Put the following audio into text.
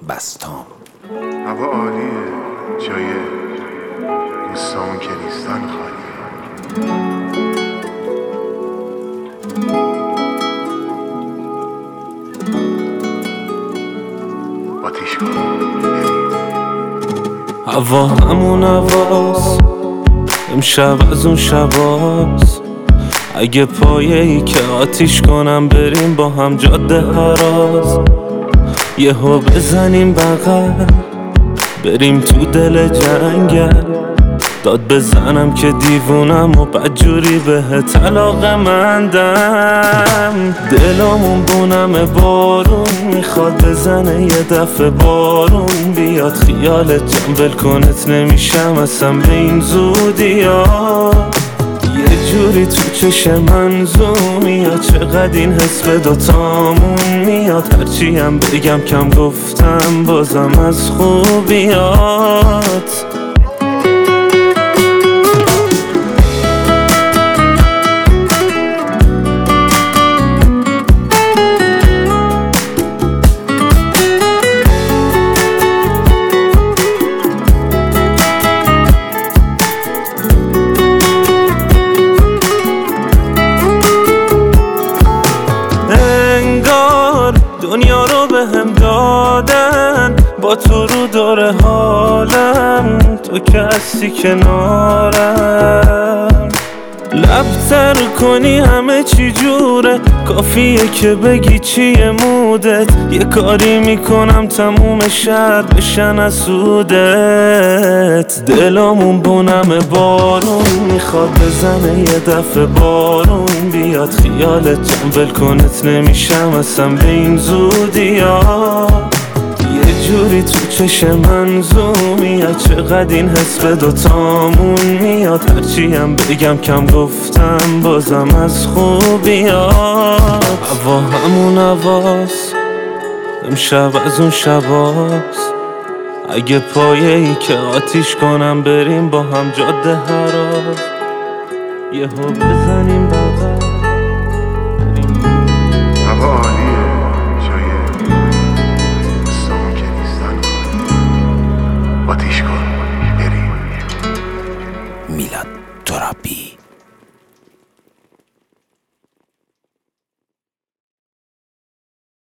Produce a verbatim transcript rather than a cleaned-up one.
بستام. هوا عالیه، جای دوستامون که نیستن خالیه. آتیش کن هوا همون هواست، امشب از اون شباست. اگه پایه ای که آتیش کنم بریم با هم جاده هراز، یهو بزنیم بغل بریم تو دل جنگل، داد بزنم که دیوونم و بدجوری به طلاق مندم. دلمون بونم بارون میخواد بزنه یه دفعه بارون بیاد، خیالت جنبل کنت نمیشم اصلا به این زودی ها. یه جوری تو چش من زوم میاد، چقدر این حس به دوتامون میاد. هرچی هم بگم کم گفتم بازم از خوبیات. دنیا رو به هم دادن با تو رو دور حالم، تو که هستی کنارم. لب تر کنی همه چی جوره، کافیه که بگی چیه مودت. یه کاری میکنم تموم شهر بشن از سودت. دلمون بونم بارون میخواد بزنه یه دفعه بارون بیاد، خیالت جنبل کنت نمیشم اصلا به این زودی ها. یه جوری تو چش من زوم میاد، چقدر این حس به دوتامون میاد. هرچی هم بگم کم گفتم بازم از خوبیات. هوا همون هواست، امشب از اون شباست. اگه پایه ای که آتیش کنم بریم با هم جاده هراز، یهو بزنیم بغل. هوا عالیه، جای دوستامون که نیستن خالیه. آتیش کن